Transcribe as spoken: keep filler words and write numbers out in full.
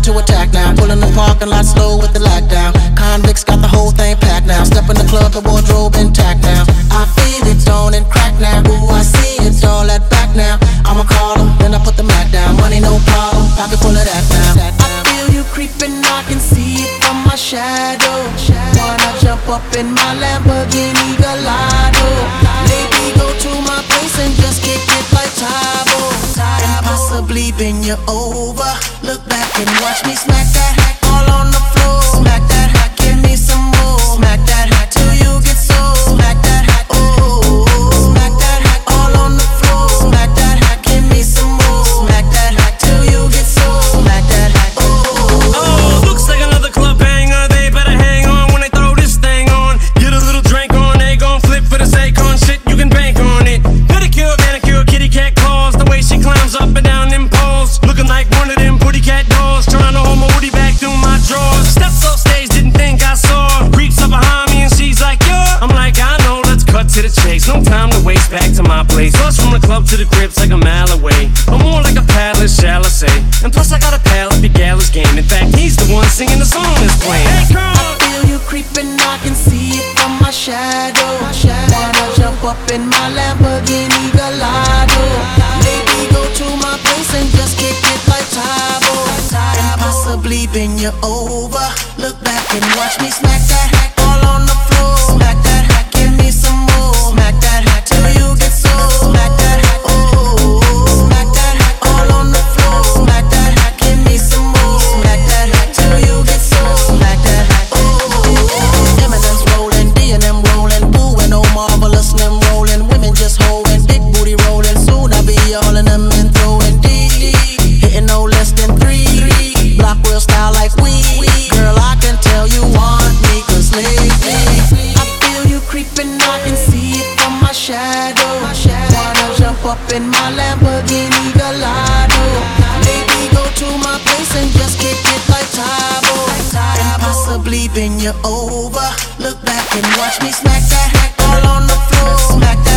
to attack now. Pulling the parking lot slow with the lockdown. Convicts got the whole thing packed now. Step in the club, the wardrobe intact now. I feel it, don't and crack now. Ooh, I see it's all that back now. I'ma call them, then I put the Mac down. Money no problem, pocket full of that now. I feel you creeping, I can see it from my shadow. Wanna jump up in my Lamborghini Gallardo. Maybe go to my place and just kick it like Tybo. And possibly bend you over. Look back and watch me smack that hack all on the floor. Smack that hack, give me some more. Smack that hack till you get so. Smack that hack, oh. Smack that hack all on the floor. Smack that hack, give me some more. Smack that hack till you get so. Smack that hack, oh. Oh, looks like another club banger. They better hang on when they throw this thing on. Get a little drink on, they gon' flip for the Akon shit. You can bank on it. Pedicure, manicure, kitty cat claws. The way she climbs up and down them poles, looking like one of them booty cat dolls. Trying to hold my woody back through my drawers. Steps off stage, didn't think I saw. Creeps up behind me and she's like, yo. I'm like, I know, let's cut to the chase. No time to waste, back to my place. Plus from the club to the crib's like a mile away, but more like a palace, shall I say. And plus I got a pal at Big Gala's game. In fact, he's the one singing the song that's playing. Hey, girl. I feel you creeping, I can see it from my shadow. Wanna jump up in my Lamborghini Gallardo. Maybe go to my place and just kick it like Tybo. And possibly bend you over. Look back and watch me smack that hack all on the floor. Smack that hack, give me some more. Smack that hack till you get so. Smack that hack, oh. Smack that hack all on the floor. Smack that hack, give me some more. Smack that hack till you get so. Smack that hack, oh. Eminem's rolling, D and M rolling, Boo and O Marvelous and them rolling. Women just holding, big booty rolling. Soon I'll be all in them and throwing D. Hitting no less than three. Block real style like we. Girl, I can tell you want me, cause lately I feel you creeping, I can see it from my shadow. Wanna jump up in my Lamborghini Gallardo. Maybe go to my place and just kick it like Tybo. And possibly bend you over. Look back and watch me smack that hack all on the floor. Smack that